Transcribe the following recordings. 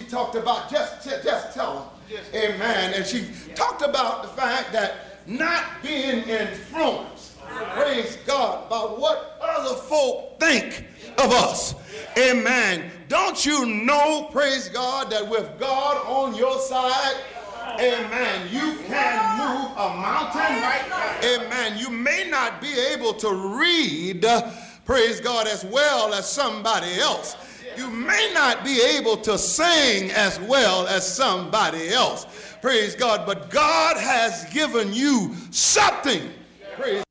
talked about, just tell them, amen, and she talked about the fact that not being influenced, praise God, about what other folk think of us, amen. Don't you know, praise God, that with God on your side, amen, you can move a mountain, amen. You may not be able to read, praise God, as well as somebody else. You may not be able to sing as well as somebody else, praise God, but God has given you something, praise.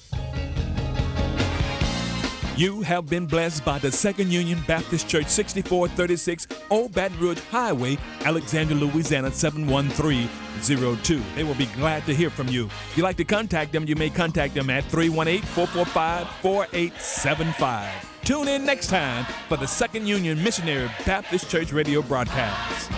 You have been blessed by the Second Union Baptist Church, 6436 Old Baton Rouge Highway, Alexandria, Louisiana, 71302. They will be glad to hear from you. If you'd like to contact them, you may contact them at 318-445-4875. Tune in next time for the Second Union Missionary Baptist Church radio broadcast.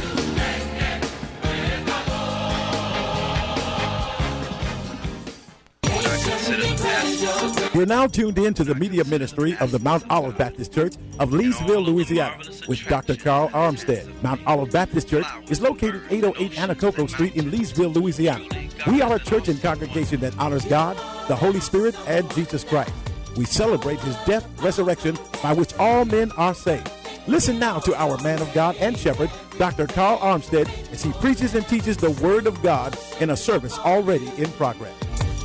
You're now tuned in to the media ministry of the Mount Olive Baptist Church of Leesville, Louisiana, with Dr. Carl Armstead. Mount Olive Baptist Church is located 808 Anacoco Street in Leesville, Louisiana. We are a church and congregation that honors God, the Holy Spirit, and Jesus Christ. We celebrate his death, resurrection, by which all men are saved. Listen now to our man of God and shepherd, Dr. Carl Armstead, as he preaches and teaches the Word of God in a service already in progress.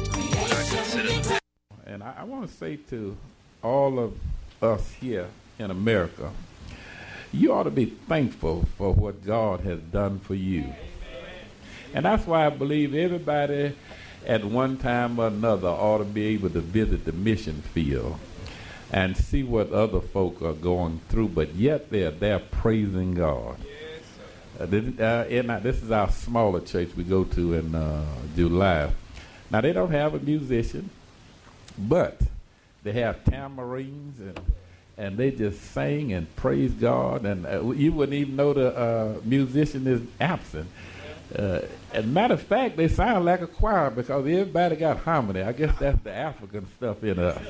And I want to say to all of us here in America, you ought to be thankful for what God has done for you. And that's why I believe everybody at one time or another ought to be able to visit the mission field and see what other folk are going through, but yet they're there praising God. This is our smaller church we go to in July. Now, they don't have a musician, but they have tamarines, and they just sing and praise God, and you wouldn't even know the musician is absent. As a matter of fact, they sound like a choir because everybody got harmony. I guess that's the African stuff in us.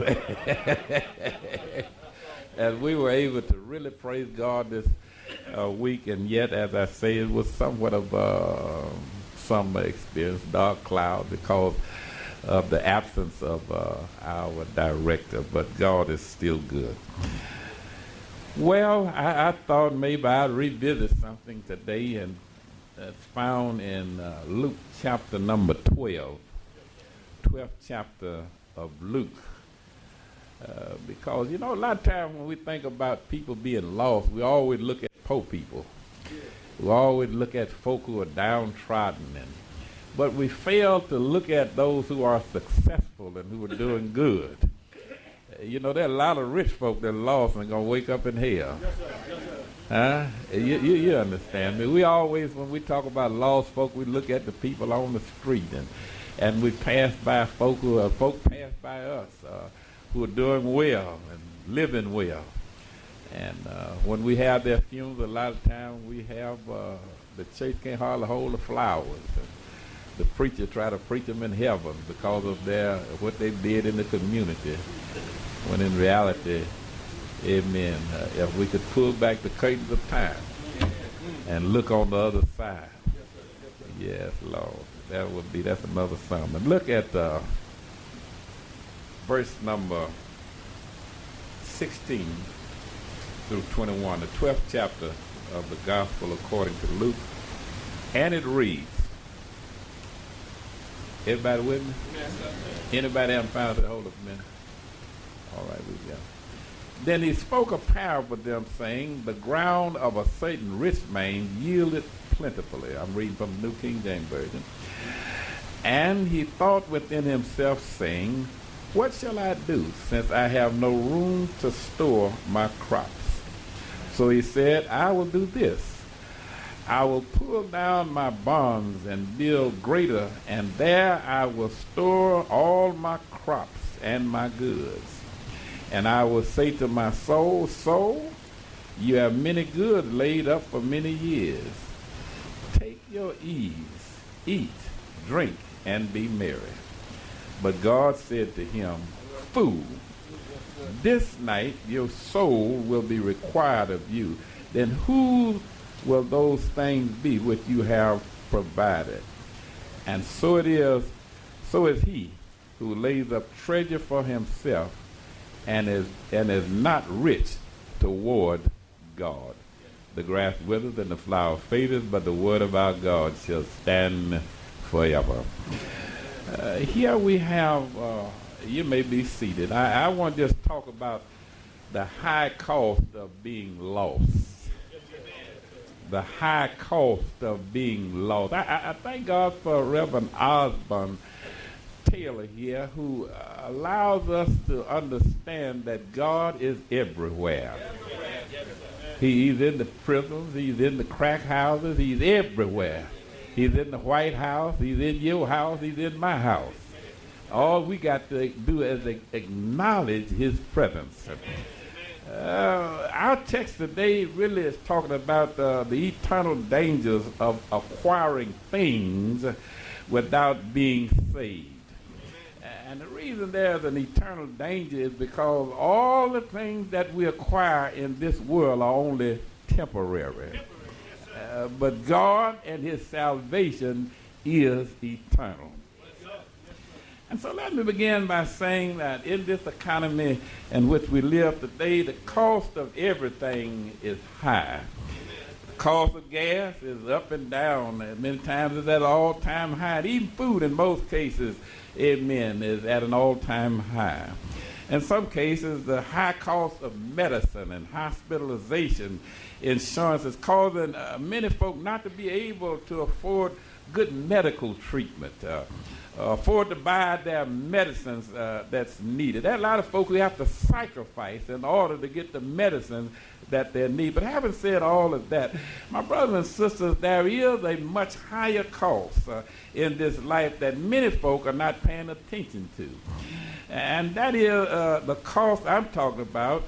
And we were able to really praise God this week, and yet, as I say, it was somewhat of some experience, dark cloud, because of the absence of our director, but God is still good. Well, I thought maybe I'd revisit something today, and it's found in Luke chapter number 12, 12th chapter of Luke. Because, you know, a lot of times when we think about people being lost, we always look at poor people. We always look at folk who are downtrodden, but we fail to look at those who are successful and who are doing good. You know, there are a lot of rich folk that are lost and going to wake up in hell. Huh? You understand me. We always, when we talk about lost folk, we look at the people on the street, and we pass by folk pass by us who are doing well and living well. And when we have their funerals, a lot of times we have, the church can't hardly hold the flowers. And the preacher try to preach them in heaven because of what they did in the community. When in reality, amen, if we could pull back the curtains of time and look on the other side. Yes, Lord, that's another sermon. Look at verse number 16 through 21, the 12th chapter of the Gospel according to Luke. And it reads, everybody with me? Anybody haven't found it? Hold up a minute. All right, we go. Then he spoke a parable to them, saying, the ground of a certain rich man yielded plentifully. I'm reading from the New King James Version. And he thought within himself, saying, what shall I do, since I have no room to store my crops? So he said, I will do this. I will pull down my barns and build greater, and there I will store all my crops and my goods. And I will say to my soul, soul, you have many goods laid up for many years. Take your ease, eat, drink, and be merry. But God said to him, fool, this night your soul will be required of you. Then whose will those things be which you have provided. And so is he who lays up treasure for himself and is not rich toward God. The grass withers and the flower fadeth, but the word of our God shall stand forever. Here we have, you may be seated. I want to just talk about the high cost of being lost. The high cost of being lost. I thank God for Reverend Osborne Taylor here, who allows us to understand that God is everywhere. He's in the prisons, he's in the crack houses, he's everywhere. He's in the White House, he's in your house, he's in my house. All we got to do is acknowledge his presence. Our text today really is talking about the eternal dangers of acquiring things without being saved. And the reason there's an eternal danger is because all the things that we acquire in this world are only temporary. But God and his salvation is eternal. And so let me begin by saying that in this economy in which we live today, the cost of everything is high. The cost of gas is up and down. Many times it's at an all-time high. And even food in most cases, amen, is at an all-time high. In some cases, the high cost of medicine and hospitalization insurance is causing many folk not to be able to afford good medical treatment, afford to buy their medicines that's needed. There are a lot of folk who have to sacrifice in order to get the medicine that they need. But having said all of that, my brothers and sisters, there is a much higher cost in this life that many folk are not paying attention to. And that is the cost I'm talking about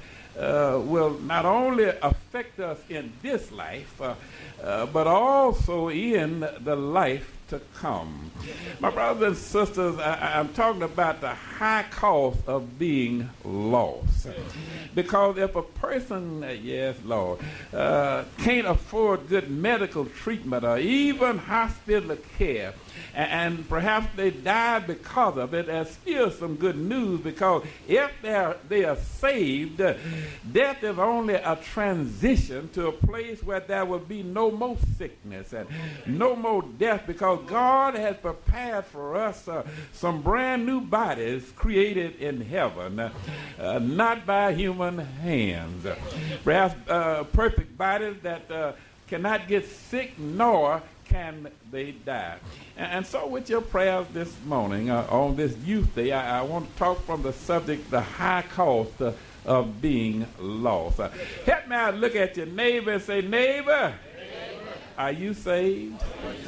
will not only affect us in this life, but also in the life to come. My brothers and sisters, I'm talking about the high cost of being lost. Because if a person, yes, Lord, can't afford good medical treatment or even hospital care, and perhaps they die because of it, there's still some good news, because if they are saved, death is only a transition to a place where there will be no more sickness and no more death, because God has prepared for us some brand new bodies created in heaven, not by human hands. Perhaps perfect bodies that cannot get sick nor can they die. And so with your prayers this morning on this youth day, I want to talk from the subject, the high cost of being lost. Help me out, look at your neighbor and say, neighbor, are you saved?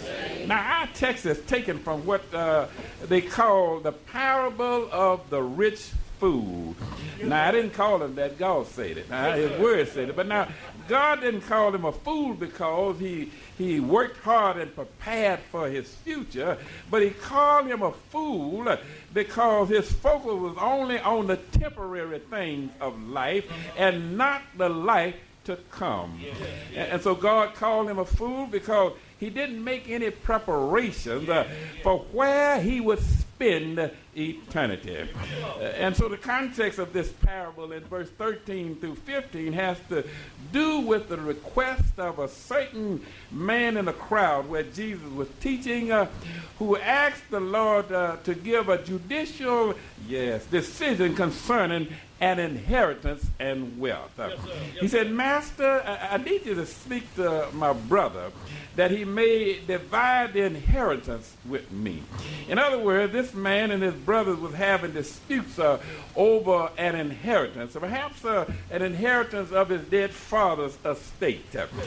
Now, our text is taken from what they call the parable of the rich fool. Now, I didn't call him that. God said it. His word said it. But now, God didn't call him a fool because he worked hard and prepared for his future, but he called him a fool because his focus was only on the temporary things of life and not the life to come. And so God called him a fool because he didn't make any preparations for where he would spend eternity. And so the context of this parable in verse 13 through 15 has to do with the request of a certain man in the crowd where Jesus was teaching, who asked the Lord to give a judicial decision concerning an inheritance and wealth. He said, Master, I need you to speak to my brother that he may divide the inheritance with me. In other words, this man and his brothers was having disputes over an inheritance, perhaps an inheritance of his dead father's estate.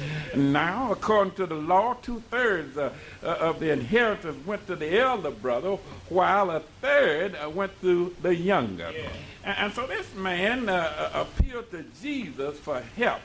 Now, according to the law, 2/3 of the inheritance went to the elder brother, while 1/3 went to the younger. And so this man appealed to Jesus for help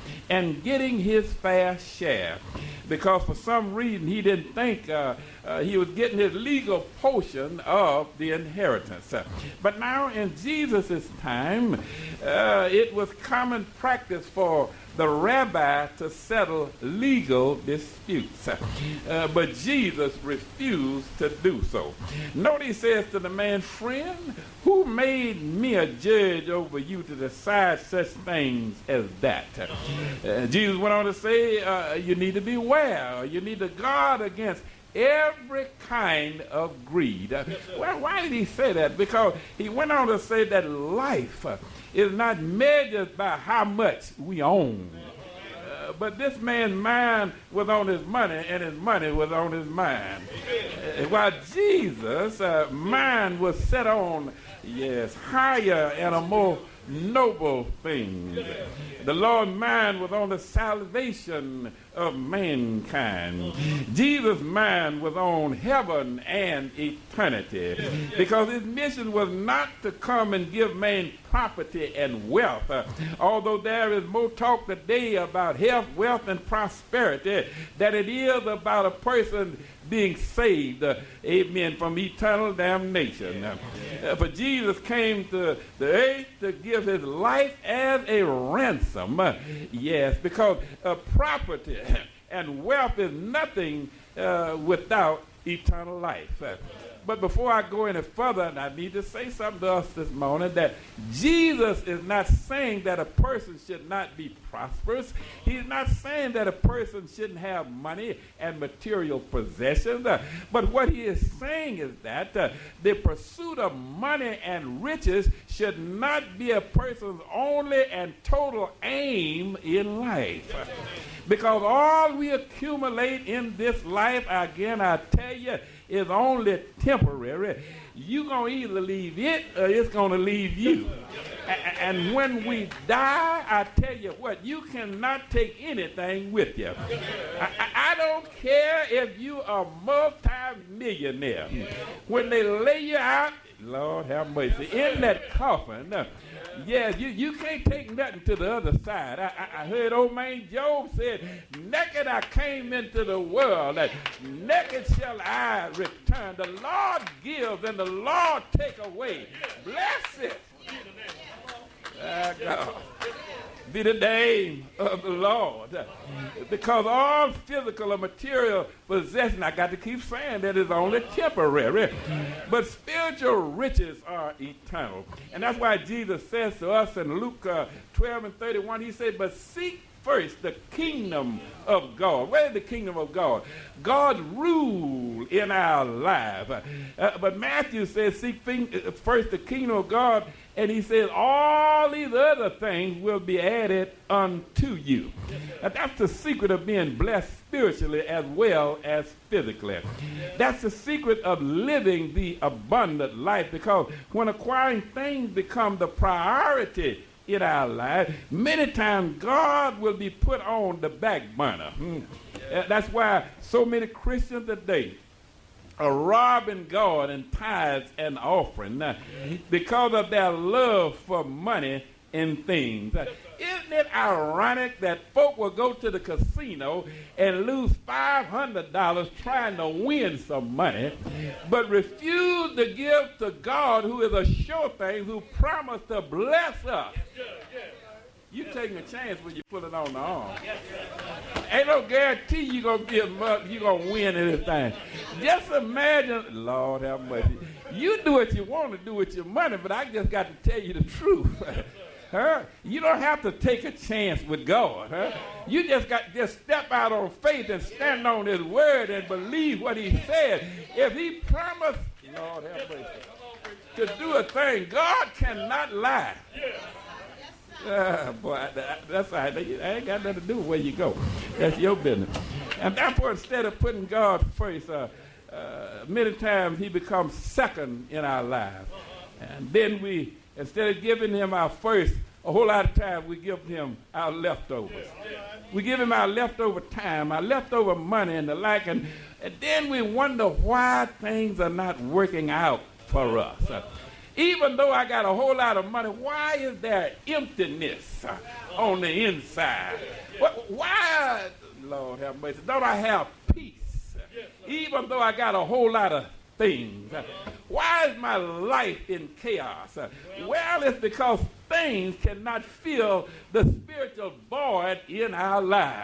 in getting his fair share, because for some reason he didn't think he was getting his legal portion of the inheritance. But now in Jesus' time, it was common practice for the rabbi to settle legal disputes. But Jesus refused to do so. Note he says to the man, friend, who made me a judge over you to decide such things as that? Jesus went on to say, you need to beware. You need to guard against every kind of greed. Well, why did he say that? Because he went on to say that life is not measured by how much we own. But this man's mind was on his money, and his money was on his mind. While Jesus' mind was set on, yes, higher and a more noble things. The Lord's mind was on the salvation of mankind. Jesus' mind was on heaven and eternity, because his mission was not to come and give man property and wealth. Although there is more talk today about health, wealth, and prosperity than it is about a person being saved, amen, from eternal damnation. For Jesus came to the earth to give his life as a ransom. Yes, because property and wealth is nothing without eternal life. But before I go any further, and I need to say something to us this morning, that Jesus is not saying that a person should not be prosperous. He's not saying that a person shouldn't have money and material possessions. But what he is saying is that the pursuit of money and riches should not be a person's only and total aim in life. Because all we accumulate in this life, again, I tell you, is only temporary. You're going to either leave it or it's going to leave you. And when we die, I tell you what, you cannot take anything with you. I don't care if you are a multi-millionaire. When they lay you out, Lord have mercy, in that coffin, yes, you can't take nothing to the other side. I heard old man Job said, naked I came into the world, that naked shall I return. The Lord gives and the Lord take away. Blessed God be the name of the Lord. Because all physical or material possession, I got to keep saying that, is only temporary. But spiritual riches are eternal. And that's why Jesus says to us in Luke 12:31, he said, but seek first the kingdom of God. Where is the kingdom of God? God's rule in our life. But Matthew says, seek first the kingdom of God, and he says, all these other things will be added unto you. Now, that's the secret of being blessed spiritually as well as physically. That's the secret of living the abundant life, because when acquiring things become the priority in our life, many times God will be put on the back burner. That's why so many Christians today are robbing God in tithes and offering because of their love for money and things. Isn't it ironic that folk will go to the casino and lose $500 trying to win some money, but refuse to give to God, who is a sure thing, who promised to bless us? You taking a chance when you put it on the arm. Ain't no guarantee you're going to win anything. Just imagine, Lord have mercy. You do what you want to do with your money, but I just got to tell you the truth. You don't have to take a chance with God. You just step out on faith and stand on his word and believe what he said. If he promised, Lord have mercy, to do a thing, God cannot lie. Boy, that's all right. I ain't got nothing to do with where you go. That's your business. And therefore, instead of putting God first, many times he becomes second in our lives. And then we, instead of giving him our first, a whole lot of times we give him our leftovers. We give him our leftover time, our leftover money and the like, and then we wonder why things are not working out for us. Even though I got a whole lot of money, why is there emptiness on the inside? Why, Lord have mercy, don't I have peace? Even though I got a whole lot of things. Why is my life in chaos? Well, it's because things cannot fill the spiritual void in our lives.